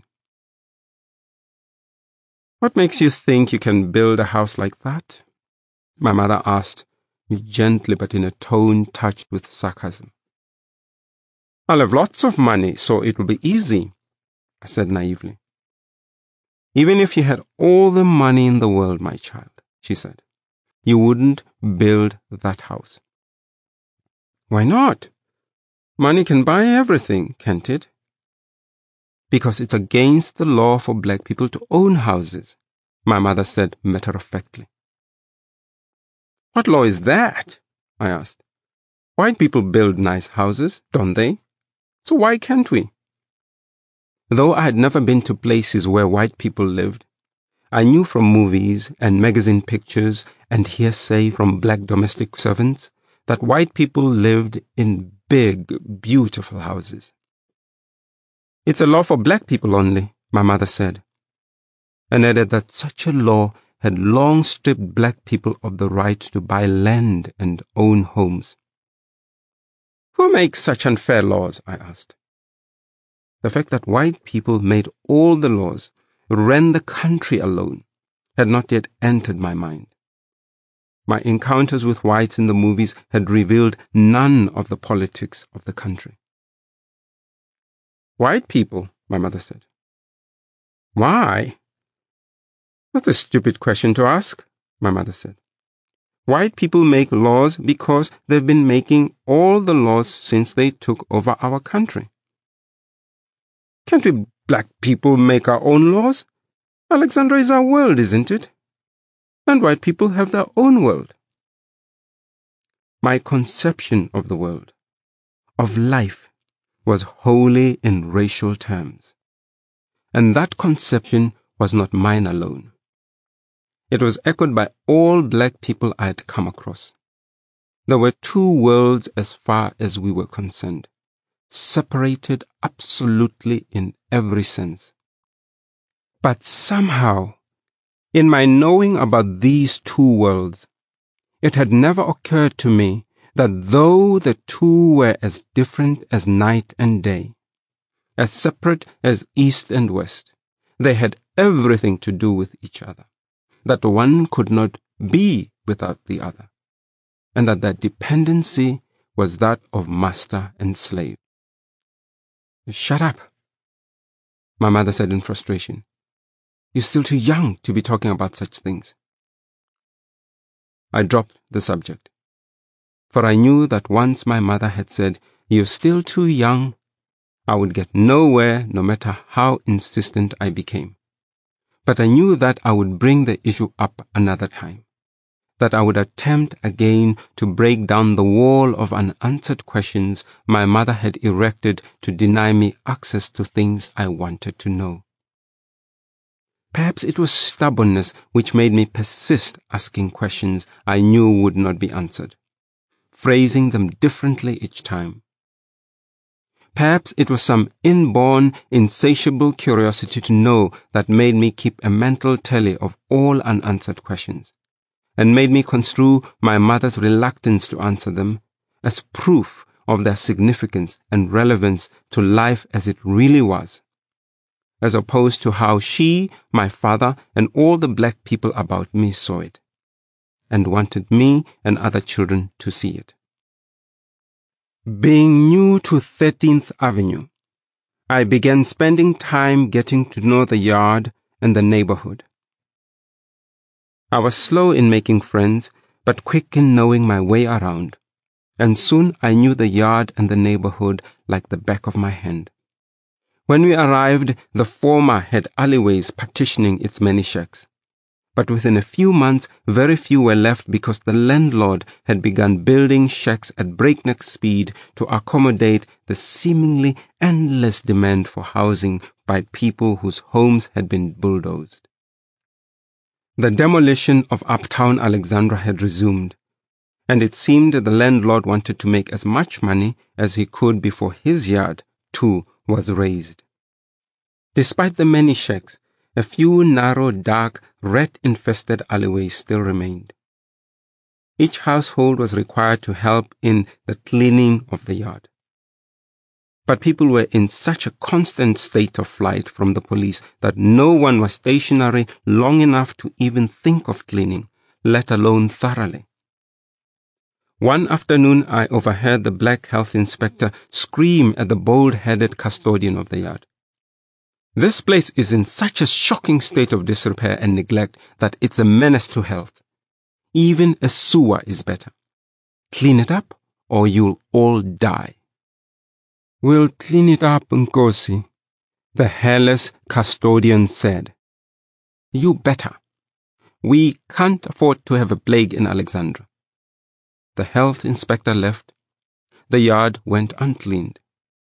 "What makes you think you can build a house like that?" my mother asked me gently but in a tone touched with sarcasm. "I'll have lots of money, so it will be easy," I said naively. "Even if you had all the money in the world, my child," she said, "you wouldn't build that house." "Why not? Money can buy everything, can't it?" "Because it's against the law for black people to own houses," my mother said matter-of-factly. "What law is that?" I asked. "White people build nice houses, don't they? So why can't we?" Though I had never been to places where white people lived, I knew from movies and magazine pictures and hearsay from black domestic servants that white people lived in big, beautiful houses. "It's a law for black people only," my mother said, and added that such a law had long stripped black people of the right to buy land and own homes. "Who makes such unfair laws?" I asked. The fact that white people made all the laws, ran the country alone, had not yet entered my mind. My encounters with whites in the movies had revealed none of the politics of the country. "White people," my mother said. "Why?" "That's a stupid question to ask," my mother said. "White people make laws because they've been making all the laws since they took over our country. Can't we black people make our own laws? Alexandra is our world, isn't it? And white people have their own world." My conception of the world, of life, was wholly in racial terms, and that conception was not mine alone. It was echoed by all black people I had come across. There were two worlds as far as we were concerned, separated absolutely in every sense. But somehow, in my knowing about these two worlds, it had never occurred to me that though the two were as different as night and day, as separate as east and west, they had everything to do with each other, that one could not be without the other, and that their dependency was that of master and slave. "Shut up," my mother said in frustration. "You're still too young to be talking about such things." I dropped the subject, for I knew that once my mother had said, "You're still too young," I would get nowhere no matter how insistent I became. But I knew that I would bring the issue up another time, that I would attempt again to break down the wall of unanswered questions my mother had erected to deny me access to things I wanted to know. Perhaps it was stubbornness which made me persist asking questions I knew would not be answered, phrasing them differently each time. Perhaps it was some inborn, insatiable curiosity to know that made me keep a mental tally of all unanswered questions, and made me construe my mother's reluctance to answer them as proof of their significance and relevance to life as it really was, as opposed to how she, my father, and all the black people about me saw it, and wanted me and other children to see it. Being new to 13th Avenue, I began spending time getting to know the yard and the neighborhood. I was slow in making friends, but quick in knowing my way around, and soon I knew the yard and the neighborhood like the back of my hand. When we arrived, the former had alleyways partitioning its many shacks, but within a few months very few were left because the landlord had begun building shacks at breakneck speed to accommodate the seemingly endless demand for housing by people whose homes had been bulldozed. The demolition of uptown Alexandra had resumed, and it seemed that the landlord wanted to make as much money as he could before his yard, too, was razed. Despite the many shacks, a few narrow, dark, rat-infested alleyways still remained. Each household was required to help in the cleaning of the yard. But people were in such a constant state of flight from the police that no one was stationary long enough to even think of cleaning, let alone thoroughly. One afternoon I overheard the black health inspector scream at the bald-headed custodian of the yard. "This place is in such a shocking state of disrepair and neglect that it's a menace to health. Even a sewer is better. Clean it up, or you'll all die." "We'll clean it up, Nkosi," the hairless custodian said. "You better. We can't afford to have a plague in Alexandra." The health inspector left. The yard went uncleaned.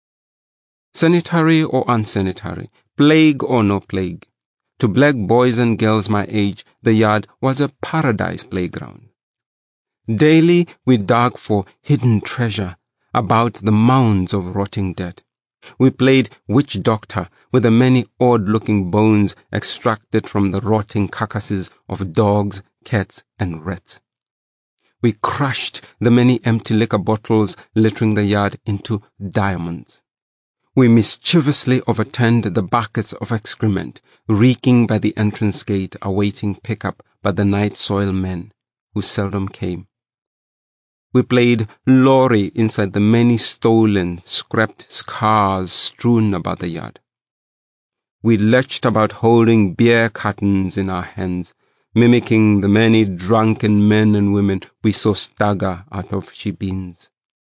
Sanitary or unsanitary, plague or no plague, to black boys and girls my age, the yard was a paradise playground. Daily we dug for hidden treasure about the mounds of rotting dead. We played witch doctor with the many odd-looking bones extracted from the rotting carcasses of dogs, cats, and rats. We crushed the many empty liquor bottles littering the yard into diamonds. We mischievously overturned the buckets of excrement, reeking by the entrance gate, awaiting pickup by the night soil men, who seldom came. We played lorry inside the many stolen, scrapped cars strewn about the yard. We lurched about holding beer cartons in our hands, mimicking the many drunken men and women we saw stagger out of shebeens.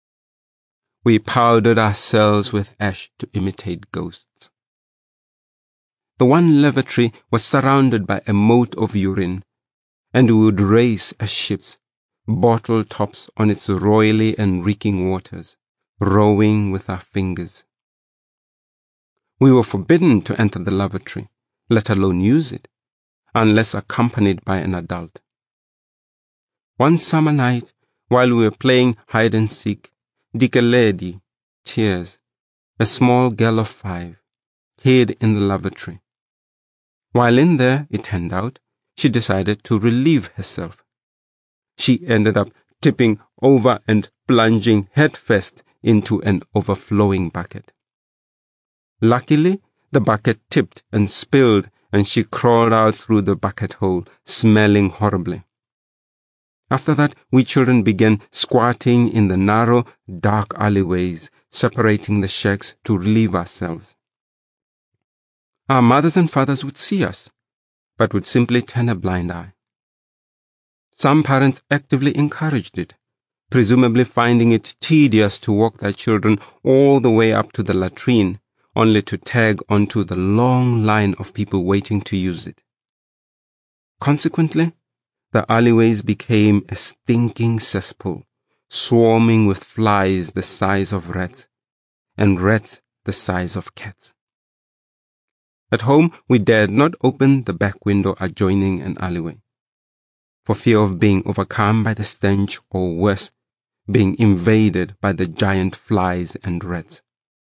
We powdered ourselves with ash to imitate ghosts. The one lavatory was surrounded by a moat of urine, and we would race as ships, bottle tops on its roily and reeking waters, rowing with our fingers. We were forbidden to enter the lavatory, let alone use it, unless accompanied by an adult. One summer night, while we were playing hide and seek, Dikeledi, Tears, a small girl of 5, hid in the lavatory. While in there, it turned out, she decided to relieve herself. She ended up tipping over and plunging headfirst into an overflowing bucket. Luckily, the bucket tipped and spilled, and she crawled out through the bucket hole, smelling horribly. After that, we children began squatting in the narrow, dark alleyways, separating the shacks to relieve ourselves. Our mothers and fathers would see us, but would simply turn a blind eye. Some parents actively encouraged it, presumably finding it tedious to walk their children all the way up to the latrine, only to tag onto the long line of people waiting to use it. Consequently, the alleyways became a stinking cesspool, swarming with flies the size of rats, and rats the size of cats. At home, we dared not open the back window adjoining an alleyway, for fear of being overcome by the stench, or worse, being invaded by the giant flies and rats.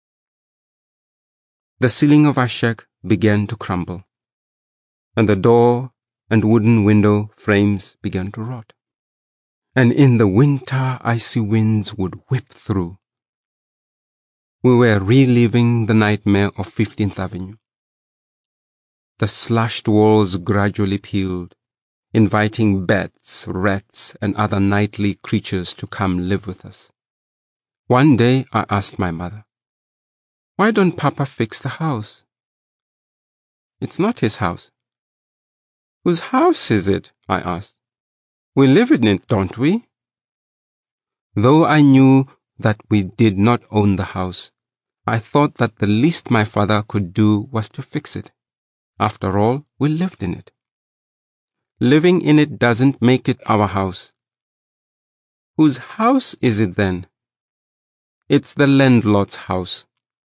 The ceiling of our shack began to crumble, and the door and wooden window frames began to rot. And in the winter, icy winds would whip through. We were reliving the nightmare of 15th Avenue. The slashed walls gradually peeled, inviting bats, rats, and other nightly creatures to come live with us. One day I asked my mother, "Why don't Papa fix the house?" "It's not his house." "Whose house is it?" I asked. "We live in it, don't we?" Though I knew that we did not own the house, I thought that the least my father could do was to fix it. After all, we lived in it. Living in it doesn't make it our house. "Whose house is it then?" "It's the landlord's house."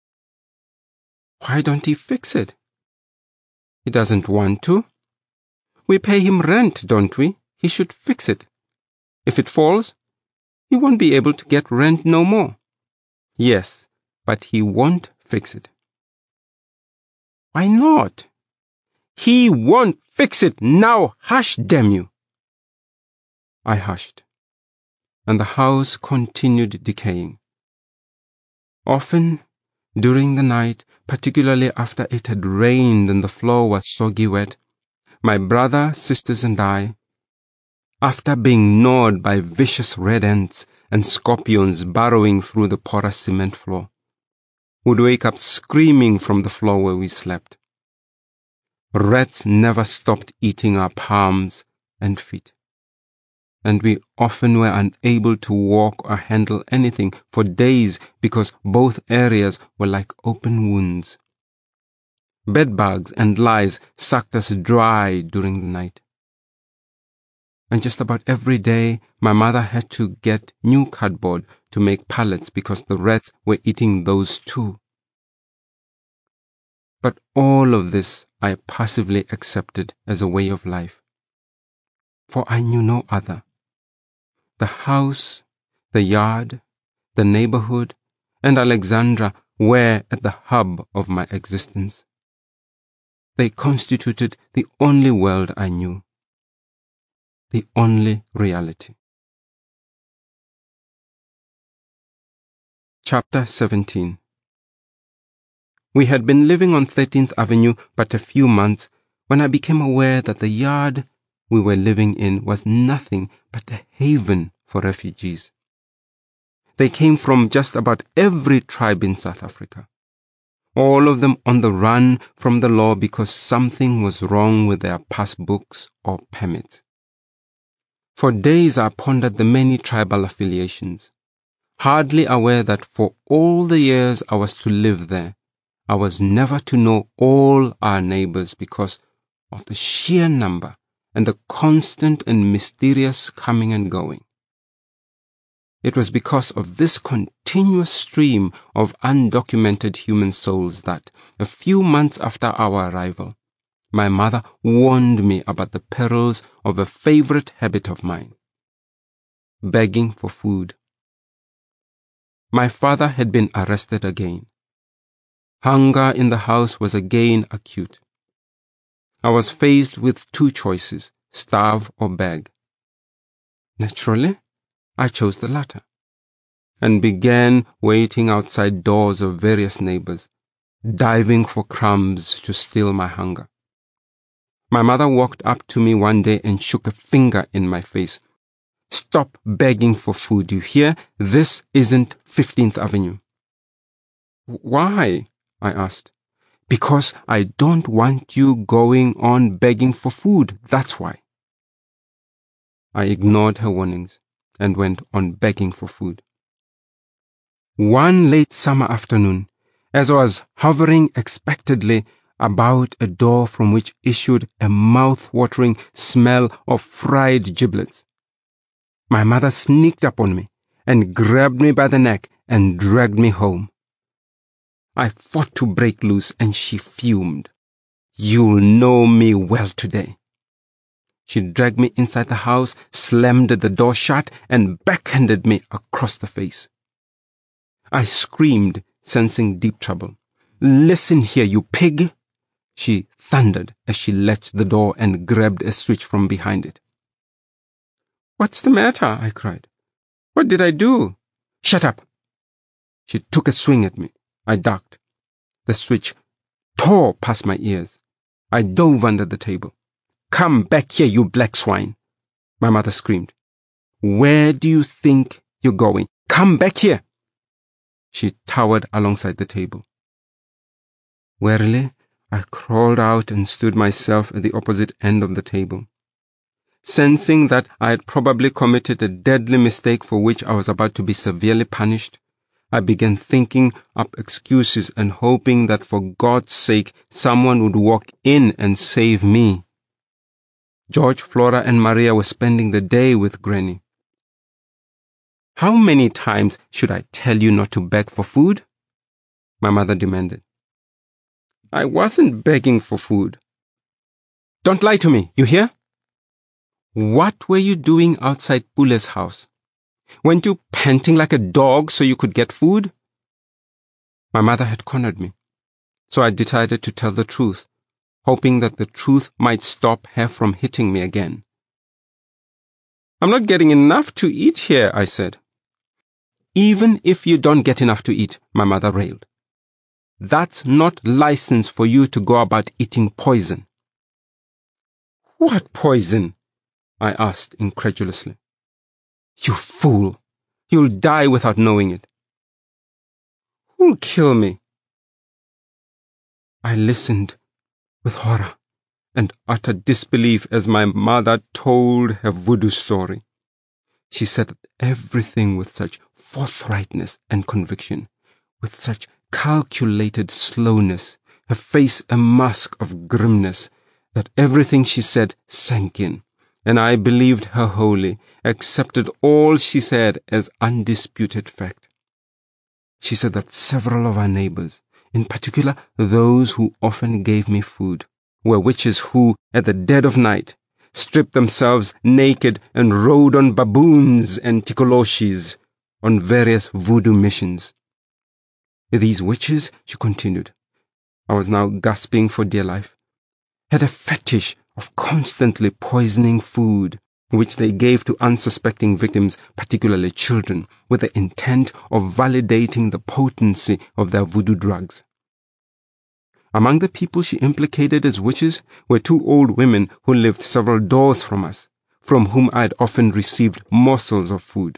"Why don't he fix it?" "He doesn't want to." "We pay him rent, don't we? He should fix it. If it falls, he won't be able to get rent no more." "Yes, but he won't fix it." "Why not?" "He won't fix it. Now hush, damn you." I hushed, and the house continued decaying. Often, during the night, particularly after it had rained and the floor was soggy wet, my brother, sisters, and I, after being gnawed by vicious red ants and scorpions burrowing through the porous cement floor, would wake up screaming from the floor where we slept. Rats never stopped eating our palms and feet, and we often were unable to walk or handle anything for days because both areas were like open wounds. Bedbugs and lice sucked us dry during the night. And just about every day, my mother had to get new cardboard to make pallets because the rats were eating those too. But all of this I passively accepted as a way of life, for I knew no other. The house, the yard, the neighborhood, and Alexandra were at the hub of my existence. They constituted the only world I knew, the only reality. Chapter 17. We had been living on 13th Avenue but a few months when I became aware that the yard we were living in was nothing but a haven for refugees. They came from just about every tribe in South Africa, all of them on the run from the law because something was wrong with their passbooks or permits. For days I pondered the many tribal affiliations, hardly aware that for all the years I was to live there, I was never to know all our neighbors because of the sheer number and the constant and mysterious coming and going. It was because of this continuous stream of undocumented human souls that, a few months after our arrival, my mother warned me about the perils of a favorite habit of mine: begging for food. My father had been arrested again. Hunger in the house was again acute. I was faced with two choices: starve or beg. Naturally, I chose the latter, and began waiting outside doors of various neighbors, diving for crumbs to still my hunger. My mother walked up to me one day and shook a finger in my face. "Stop begging for food, you hear? This isn't 15th Avenue. "Why?" I asked. "Because I don't want you going on begging for food, that's why." I ignored her warnings and went on begging for food. One late summer afternoon, as I was hovering expectantly about a door from which issued a mouth-watering smell of fried giblets, my mother sneaked up on me and grabbed me by the neck and dragged me home. I fought to break loose, and she fumed. "You'll know me well today." She dragged me inside the house, slammed the door shut, and backhanded me across the face. I screamed, sensing deep trouble. "Listen here, you pig!" she thundered as she latched the door and grabbed a switch from behind it. "What's the matter?" I cried. "What did I do?" "Shut up!" She took a swing at me. I ducked. The switch tore past my ears. I dove under the table. "Come back here, you black swine!" my mother screamed. "Where do you think you're going? Come back here!" She towered alongside the table. Warily, I crawled out and stood myself at the opposite end of the table. Sensing that I had probably committed a deadly mistake for which I was about to be severely punished, I began thinking up excuses and hoping that for God's sake someone would walk in and save me. George, Flora, and Maria were spending the day with Granny. "How many times should I tell you not to beg for food?" my mother demanded. "I wasn't begging for food." "Don't lie to me, you hear?" "What were you doing outside Pule's house? Weren't you panting like a dog so you could get food?" My mother had cornered me, so I decided to tell the truth, hoping that the truth might stop her from hitting me again. "I'm not getting enough to eat here," I said. "Even if you don't get enough to eat," my mother railed, "that's not license for you to go about eating poison." "What poison?" I asked incredulously. "You fool! You'll die without knowing it." "Who'll kill me?" I listened with horror and utter disbelief as my mother told her voodoo story. She said everything with such forthrightness and conviction, with such calculated slowness, her face a mask of grimness, that everything she said sank in, and I believed her wholly, accepted all she said as undisputed fact. She said that several of our neighbors, in particular those who often gave me food, were witches who, at the dead of night, stripped themselves naked and rode on baboons and tikoloshis on various voodoo missions. These witches, she continued, I was now gasping for dear life, had a fetish of constantly poisoning food, which they gave to unsuspecting victims, particularly children, with the intent of validating the potency of their voodoo drugs. Among the people she implicated as witches were two old women who lived several doors from us, from whom I had often received morsels of food.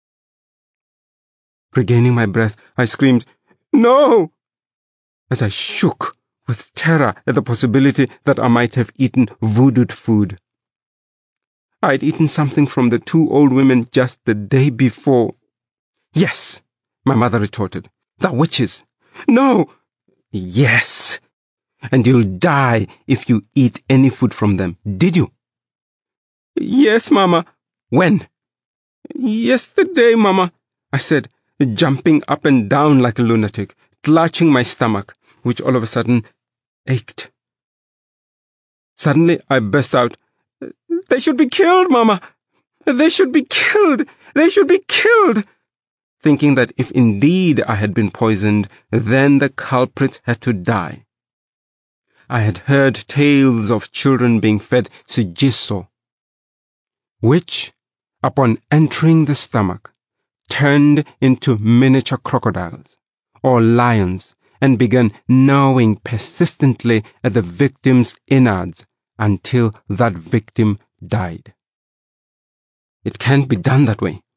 Regaining my breath, I screamed, "No!" as I shook with terror at the possibility that I might have eaten voodooed food. I had eaten something from the two old women just the day before. "Yes," my mother retorted. "The witches." "No." "Yes. And you'll die if you eat any food from them. Did you?" "Yes, Mama." "When?" "Yesterday, Mama," I said, jumping up and down like a lunatic, clutching my stomach, which all of a sudden ached. Suddenly I burst out, "They should be killed, Mama! They should be killed! They should be killed!" Thinking that if indeed I had been poisoned, then the culprit had to die. I had heard tales of children being fed sigiso, which, upon entering the stomach, turned into miniature crocodiles or lions and began gnawing persistently at the victim's innards until that victim died. It can't be done that way.